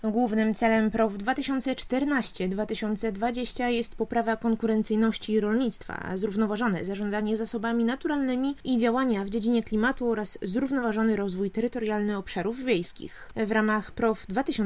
Głównym celem PROW 2014-2020 jest poprawa konkurencyjności rolnictwa, zrównoważone zarządzanie zasobami naturalnymi i działania w dziedzinie klimatu oraz zrównoważony rozwój terytorialny obszarów wiejskich. W ramach PROW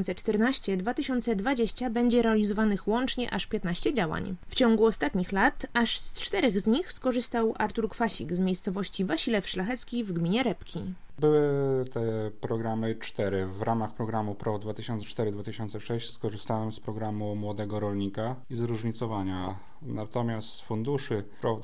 2014-2020 będzie realizowanych łącznie aż 15 działań. W ciągu ostatnich lat aż z 4 z nich skorzystał Artur Kwasik z miejscowości Wasilew Szlachecki w gminie Repki. Były te programy 4. W ramach programu PROW 2004-2006 skorzystałem z programu Młodego Rolnika i zróżnicowania. Natomiast z funduszy PROW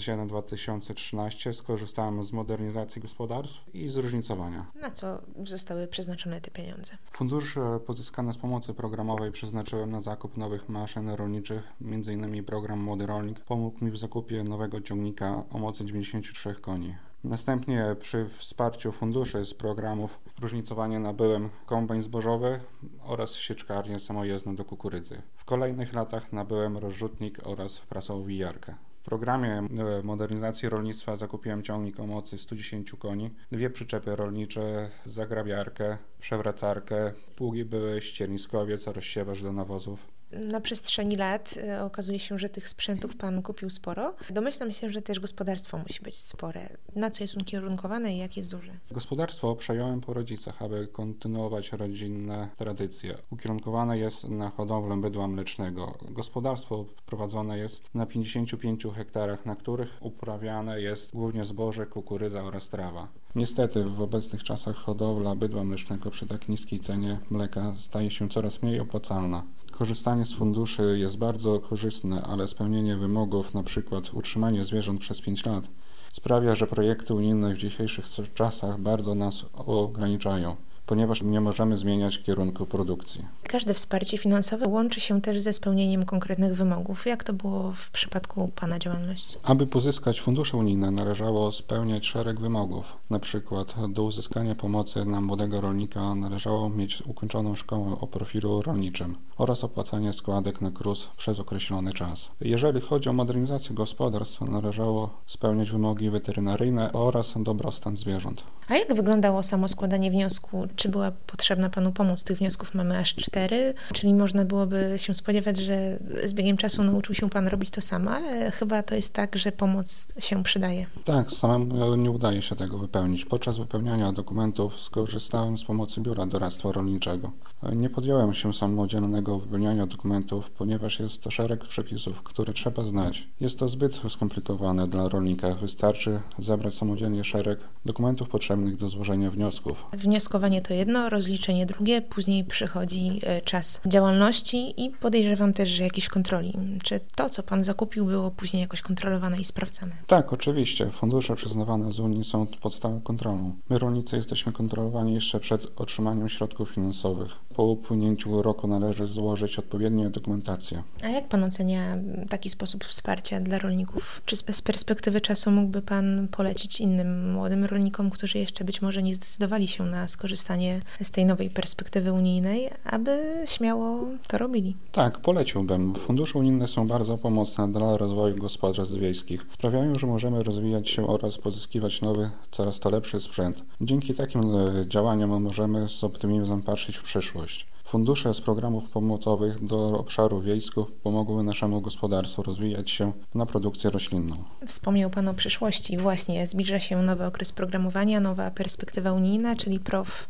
2007-2013 skorzystałem z modernizacji gospodarstw i zróżnicowania. Na co zostały przeznaczone te pieniądze? Fundusze pozyskane z pomocy programowej przeznaczyłem na zakup nowych maszyn rolniczych, m.in. program Młody Rolnik pomógł mi w zakupie nowego ciągnika o mocy 93 koni. Następnie przy wsparciu funduszy z programów różnicowania nabyłem kombajn zbożowy oraz sieczkarnię samojezdną do kukurydzy. W kolejnych latach nabyłem rozrzutnik oraz prasową wijarkę. W programie modernizacji rolnictwa zakupiłem ciągnik o mocy 110 koni, 2 przyczepy rolnicze, zagrabiarkę, przewracarkę, pługi były ścierniskowiec, rozsiewacz do nawozów. Na przestrzeni lat okazuje się, że tych sprzętów Pan kupił sporo. Domyślam się, że też gospodarstwo musi być spore. Na co jest ukierunkowane i jak jest duże? Gospodarstwo przejąłem po rodzicach, aby kontynuować rodzinne tradycje. Ukierunkowane jest na hodowlę bydła mlecznego. Gospodarstwo prowadzone jest na 55 hektarach, na których uprawiane jest głównie zboże, kukurydza oraz trawa. Niestety w obecnych czasach hodowla bydła mlecznego przy tak niskiej cenie mleka staje się coraz mniej opłacalna. Korzystanie z funduszy jest bardzo korzystne, ale spełnienie wymogów, np. utrzymanie zwierząt przez 5 lat, sprawia, że projekty unijne w dzisiejszych czasach bardzo nas ograniczają, ponieważ nie możemy zmieniać kierunku produkcji. Każde wsparcie finansowe łączy się też ze spełnieniem konkretnych wymogów. Jak to było w przypadku Pana działalności? Aby pozyskać fundusze unijne należało spełniać szereg wymogów. Na przykład do uzyskania pomocy na młodego rolnika należało mieć ukończoną szkołę o profilu rolniczym oraz opłacanie składek na KRUS przez określony czas. Jeżeli chodzi o modernizację gospodarstw, należało spełniać wymogi weterynaryjne oraz dobrostan zwierząt. A jak wyglądało samo składanie wniosku? Czy była potrzebna Panu pomoc? Tych wniosków mamy aż 4, czyli można byłoby się spodziewać, że z biegiem czasu nauczył się Pan robić to sam, ale chyba to jest tak, że pomoc się przydaje. Tak, samemu nie udaje się tego wypełnić. Podczas wypełniania dokumentów skorzystałem z pomocy Biura Doradztwa Rolniczego. Nie podjąłem się samodzielnego wypełniania dokumentów, ponieważ jest to szereg przepisów, które trzeba znać. Jest to zbyt skomplikowane dla rolnika. Wystarczy zebrać samodzielnie szereg dokumentów potrzebnych do złożenia wniosków. Wnioskowanie to jedno, rozliczenie drugie, później przychodzi czas działalności i podejrzewam też, że jakieś kontroli. Czy to, co Pan zakupił, było później jakoś kontrolowane i sprawdzane? Tak, oczywiście. Fundusze przyznawane z Unii są podstawą kontrolą. My, rolnicy, jesteśmy kontrolowani jeszcze przed otrzymaniem środków finansowych. Po upłynięciu roku należy złożyć odpowiednią dokumentację. A jak Pan ocenia taki sposób wsparcia dla rolników? Czy z perspektywy czasu mógłby Pan polecić innym młodym rolnikom, którzy jeszcze być może nie zdecydowali się na skorzystanie z tej nowej perspektywy unijnej, aby śmiało to robili? Tak, poleciłbym. Fundusze unijne są bardzo pomocne dla rozwoju gospodarstw wiejskich. Sprawiają, że możemy rozwijać się oraz pozyskiwać nowy, coraz to lepszy sprzęt. Dzięki takim działaniom możemy z optymizmem patrzeć w przyszłość. Fundusze z programów pomocowych do obszarów wiejskich pomogły naszemu gospodarstwu rozwijać się na produkcję roślinną. Wspomniał Pan o przyszłości. Właśnie zbliża się nowy okres programowania, nowa perspektywa unijna, czyli PROW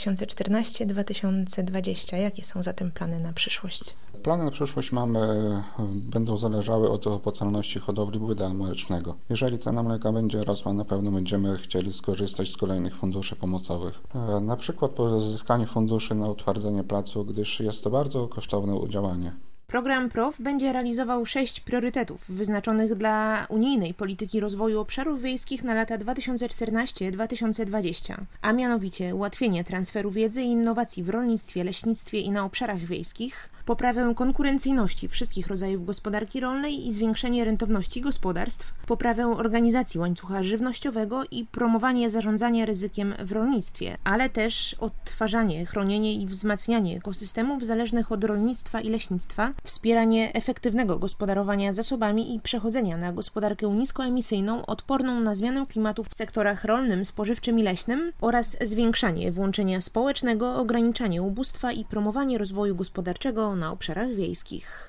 2014-2020. Jakie są zatem plany na przyszłość? Plany na przyszłość będą zależały od opłacalności hodowli bydła mlecznego. Jeżeli cena mleka będzie rosła, na pewno będziemy chcieli skorzystać z kolejnych funduszy pomocowych. Na przykład pozyskanie funduszy na utwardzenie placu, gdyż jest to bardzo kosztowne działanie. Program PROW będzie realizował 6 priorytetów wyznaczonych dla unijnej polityki rozwoju obszarów wiejskich na lata 2014-2020, a mianowicie ułatwienie transferu wiedzy i innowacji w rolnictwie, leśnictwie i na obszarach wiejskich, poprawę konkurencyjności wszystkich rodzajów gospodarki rolnej i zwiększenie rentowności gospodarstw, poprawę organizacji łańcucha żywnościowego i promowanie zarządzania ryzykiem w rolnictwie, ale też odtwarzanie, chronienie i wzmacnianie ekosystemów zależnych od rolnictwa i leśnictwa, wspieranie efektywnego gospodarowania zasobami i przechodzenia na gospodarkę niskoemisyjną, odporną na zmianę klimatu w sektorach rolnym, spożywczym i leśnym oraz zwiększanie włączenia społecznego, ograniczanie ubóstwa i promowanie rozwoju gospodarczego na obszarach wiejskich.